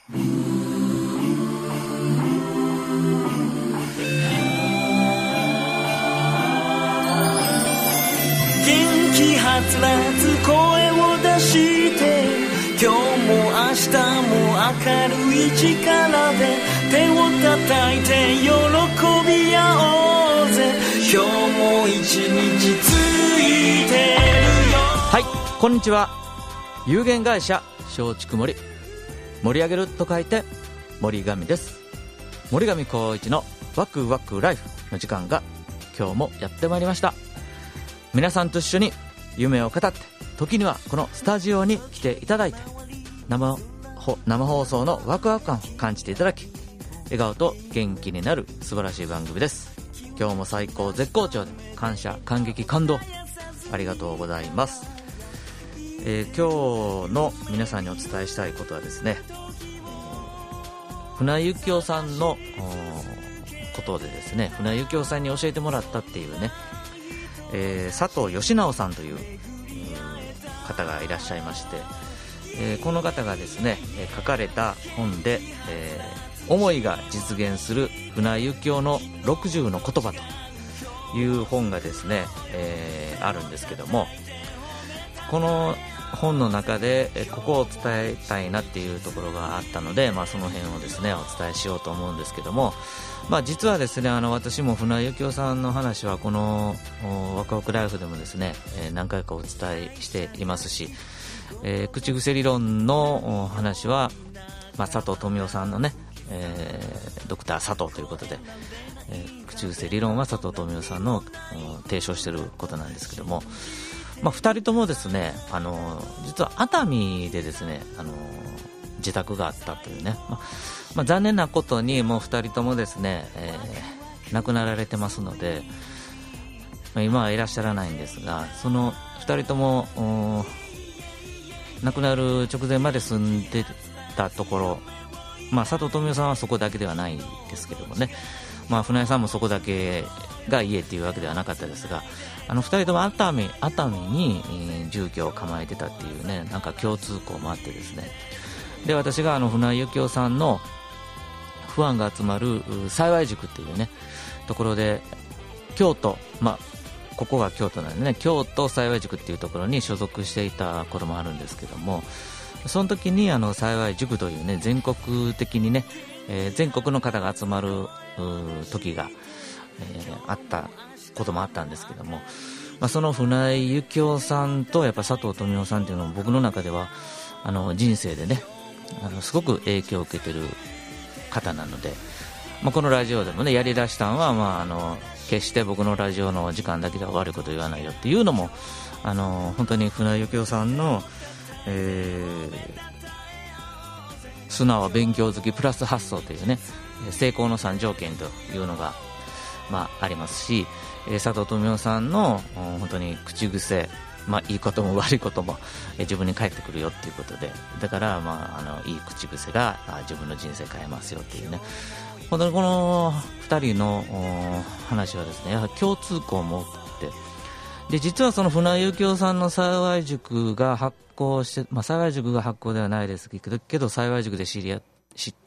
元気はつらつ声を出して今日も明日も明るい力で手を叩いて喜び合おうぜ今日も一日ついてるよ。 はい、こんにちは。有限会社松竹森、盛り上げると書いて森上です。森上光一のワクワクライフの時間が今日もやってまいりました。皆さんと一緒に夢を語って、時にはこのスタジオに来ていただいて生放送のワクワク感を感じていただき、笑顔と元気になる素晴らしい番組です。今日も最高絶好調で感謝感激感動ありがとうございます。今日の皆さんにお伝えしたいことはですね、船井幸雄さんのことでですね、船井幸雄さんに教えてもらったっていうね、佐藤義直さんという方がいらっしゃいまして、この方がですね書かれた本で、思いが実現する船井幸雄の60の言葉という本がですね、あるんですけども、この本の中でここを伝えたいなっていうところがあったので、その辺をですねお伝えしようと思うんですけども、実はですね私も船井幸雄さんの話はこのワクワクライフでもですね何回かお伝えしていますし、口癖理論の話は、佐藤富夫さんのね、ドクター佐藤ということで、口癖理論は佐藤富夫さんの提唱していることなんですけども、2人ともですね実は熱海でですね自宅があったというね、残念なことにもう2人ともですね、亡くなられてますので、今はいらっしゃらないんですが、その2人とも亡くなる直前まで住んでたところ、佐藤富夫さんはそこだけではないですけどもね、船井さんもそこだけが家っていうわけではなかったですが、2人とも熱海に、住居を構えてたっていうね、なんか共通項もあってですね、で私が船井幸雄さんのファンが集まる幸塾っていうねところで京都、ここが京都なんでね、京都幸塾っていうところに所属していた頃もあるんですけども、その時に幸塾というね全国的にね、全国の方が集まる時が、あったこともあったんですけども、その船井幸雄さんとやっぱ佐藤富夫さんっていうのも僕の中では人生でねすごく影響を受けてる方なので、このラジオでもねやりだしたのは、決して僕のラジオの時間だけでは悪いこと言わないよっていうのも本当に船井幸雄さんの、素直勉強好きプラス発想というね成功の3条件というのが、ありますし、佐藤富夫さんの本当に口癖、いいことも悪いことも自分に返ってくるよっていうことで、だからいい口癖が自分の人生変えますよっていうね、本当にこの2人の話はですねやはり共通項も多くて、で実はその船井幸雄さんの幸塾が発行して、幸塾が発行ではないですけど幸塾で知った、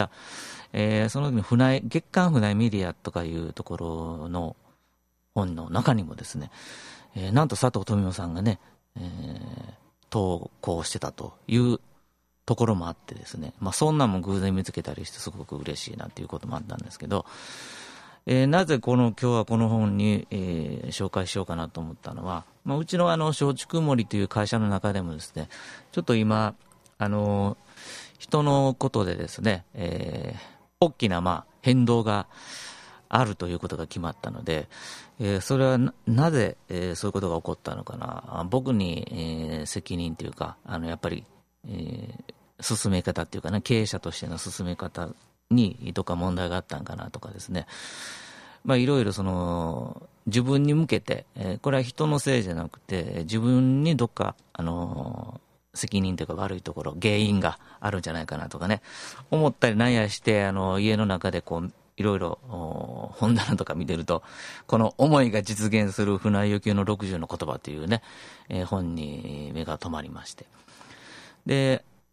その時の月刊船井メディアとかいうところの本の中にもですね、なんと佐藤富夫さんがね、投稿してたというところもあってですね、そんなんも偶然見つけたりしてすごく嬉しいなっていうこともあったんですけど、なぜ今日はこの本に、紹介しようかなと思ったのは、うちの松竹森という会社の中でもですねちょっと今人のことでですね、大きな変動があるということが決まったので、それは なぜ、そういうことが起こったのかな、僕に、責任というかやっぱり、進め方っていうかね、経営者としての進め方にどっか問題があったんかなとかですね、いろいろ自分に向けて、これは人のせいじゃなくて自分にどっか責任というか悪いところ原因があるんじゃないかなとかね思ったりなんやして、家の中でいろいろ本棚とか見てると、この思いが実現する船井幸雄の60の言葉というね、本に目が留まりまして、で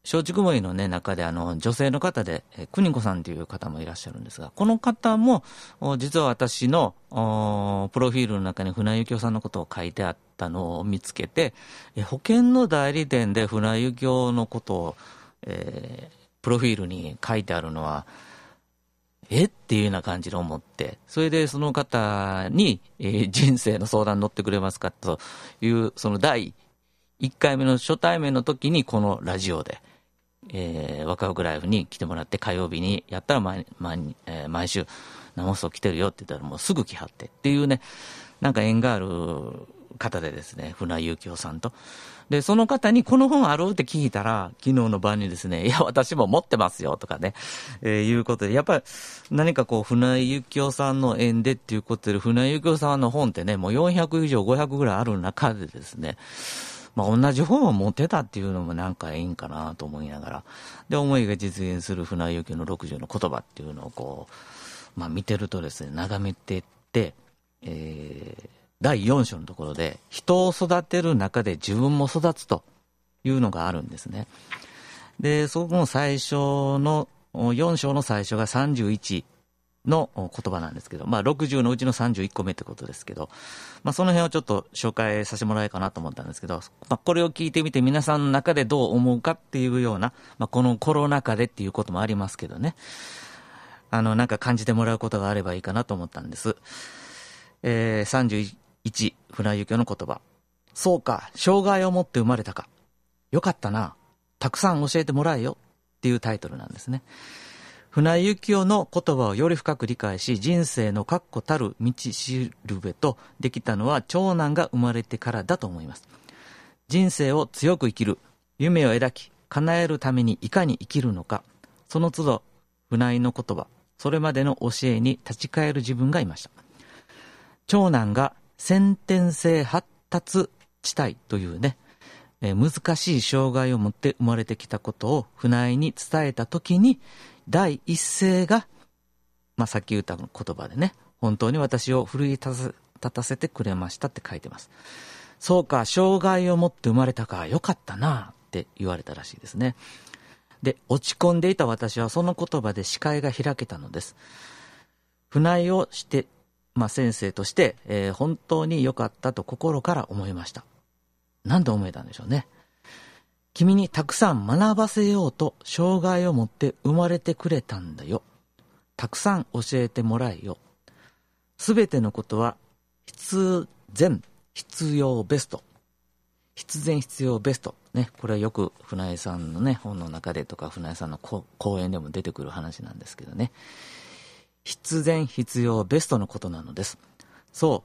松竹梅の、ね、中で女性の方で邦子さんという方もいらっしゃるんですが、この方も実は私のプロフィールの中に船井幸雄さんのことを書いてあったのを見つけて、保険の代理店で船井幸雄のことを、プロフィールに書いてあるのはっていうような感じで思って、それでその方に、人生の相談乗ってくれますかというその第1回目の初対面の時にこのラジオで、ワクワクライフに来てもらって、火曜日にやったら毎週生放送来てるよって言ったらもうすぐ来はってっていうね、なんか縁がある方でですね、船井幸雄さんと。で、その方にこの本あるって聞いたら、昨日の晩にですね、いや、私も持ってますよとかね、いうことで、やっぱり何かこう、船井幸雄さんの縁でっていうことで、船井幸雄さんの本ってね、もう400以上500ぐらいある中でですね、まあ同じ本を持ってたっていうのもなんかいいんかなと思いながら、で、思いが実現する船井幸雄の60の言葉っていうのをこう、まあ見てるとですね、眺めてって、第4章のところで、人を育てる中で自分も育つというのがあるんですね。で、そこの最初の、4章の最初が31の言葉なんですけど、まあ60のうちの31個目ってことですけど、まあその辺をちょっと紹介させてもらえるかなと思ったんですけど、まあこれを聞いてみて皆さんの中でどう思うかっていうような、まあこのコロナ禍でっていうこともありますけどね、なんか感じてもらうことがあればいいかなと思ったんです。31、船井幸雄の言葉。そうか、障害を持って生まれたか。よかったな。たくさん教えてもらえよっていうタイトルなんですね。船井幸雄の言葉をより深く理解し、人生の確固たる道しるべとできたのは長男が生まれてからだと思います。人生を強く生きる、夢を描き、叶えるためにいかに生きるのか、その都度、船井の言葉、それまでの教えに立ち返る自分がいました。長男が先天性発達地帯というね、難しい障害を持って生まれてきたことを船井に伝えたときに、第一声が、まあ、さっき言った言葉でね、本当に私を奮い立たせてくれましたって書いてます。そうか、障害を持って生まれたか、よかったなって言われたらしいですね。で、落ち込んでいた私はその言葉で視界が開けたのです。船井をして、まあ、先生として、本当に良かったと心から思いました。何で思えたんでしょうね。君にたくさん学ばせようと障害を持って生まれてくれたんだよ。たくさん教えてもらえよ。すべてのことは必然必要ベスト。必然必要ベスト。ね、これはよく船井さんのね、本の中でとか船井さんの講演でも出てくる話なんですけどね。必然必要ベストのことなのです。そう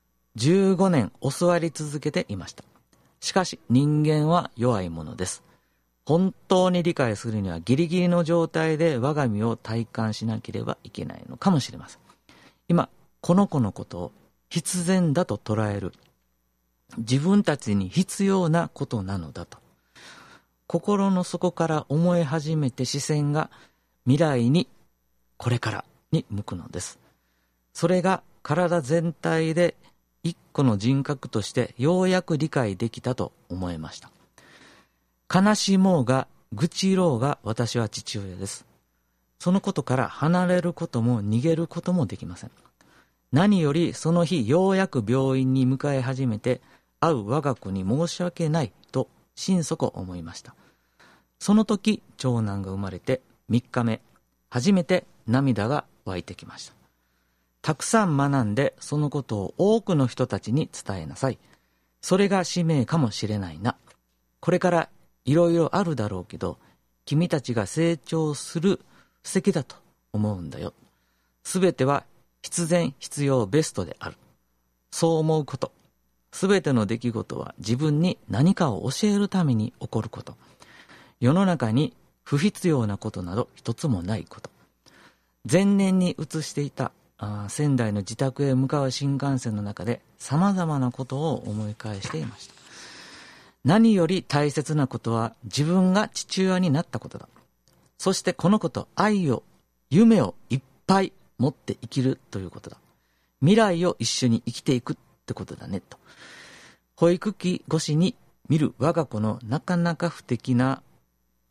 、15年教わり続けていました。しかし人間は弱いものです。本当に理解するにはギリギリの状態で我が身を体感しなければいけないのかもしれません。今、この子のことを必然だと捉える。自分たちに必要なことなのだと。心の底から思い始めて視線が未来にこれからに向くのです。それが体全体で一個の人格としてようやく理解できたと思いました。悲しもうが愚痴ろうが私は父親です。そのことから離れることも逃げることもできません。何よりその日ようやく病院に向かい始めて会う我が子に申し訳ないと心底思いました。その時長男が生まれて3日目、初めて涙が湧いてきました。たくさん学んでそのことを多くの人たちに伝えなさい。それが使命かもしれないな。これからいろいろあるだろうけど、君たちが成長する布石だと思うんだよ。すべては必然必要ベストである。そう思うこと。すべての出来事は自分に何かを教えるために起こること。世の中に不必要なことなど一つもないこと。前年に移していた仙台の自宅へ向かう新幹線の中で様々なことを思い返していました。何より大切なことは自分が父親になったことだ。そしてこのこと、愛を、夢をいっぱい持って生きるということだ。未来を一緒に生きていくってことだねと。保育器越しに見る我が子のなかなか不敵な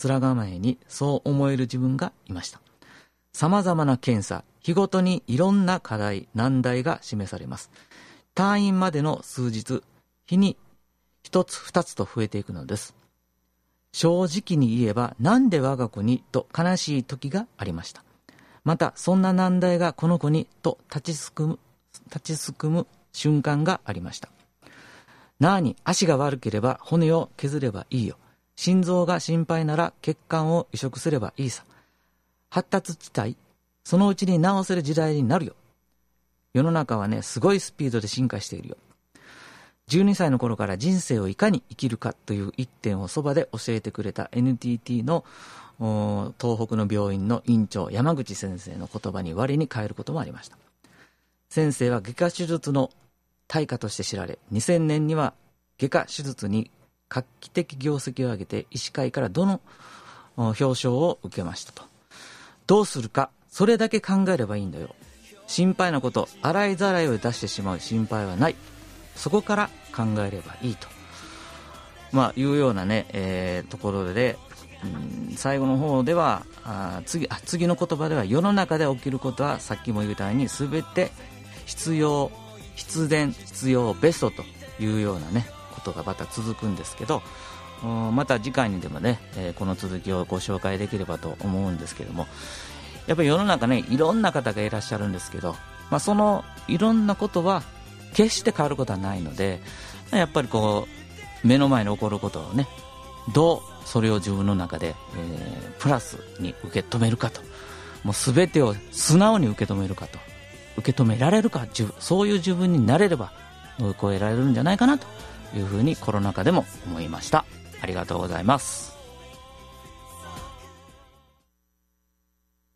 面構えにそう思える自分がいました。様々な検査、日ごとにいろんな課題、難題が示されます。退院までの数日、日に一つ二つと増えていくのです。正直に言えば、なんで我が子にと悲しい時がありました。また、そんな難題がこの子にと立ちすくむ瞬間がありました。なあに、足が悪ければ骨を削ればいいよ。心臓が心配なら血管を移植すればいいさ。発達地帯、そのうちに治せる時代になるよ。世の中はね、すごいスピードで進化しているよ。12歳の頃から人生をいかに生きるかという一点をそばで教えてくれた NTT の東北の病院の院長山口先生の言葉に割に変えることもありました。先生は外科手術の大家として知られ、2000年には外科手術に画期的業績を上げて医師会からどの表彰を受けましたと。どうするか、それだけ考えればいいんだよ。心配なこと、洗いざらいを出してしまう心配はない。そこから考えればいいと、いうようなね、ところで、最後の方では次の言葉では、世の中で起きることはさっきも言ったように全て必要、必然、必要、ベストというようなねことがまた続くんですけど、また次回にでもね、この続きをご紹介できればと思うんですけども、やっぱり世の中ね、いろんな方がいらっしゃるんですけど、そのいろんなことは決して変わることはないので、やっぱりこう目の前に起こることをね、どうそれを自分の中で、プラスに受け止めるかと、もう全てを素直に受け止めるかと、受け止められるか、そういう自分になれれば乗り越えられるんじゃないかなというふうにコロナ禍でも思いました。ありがとうございます。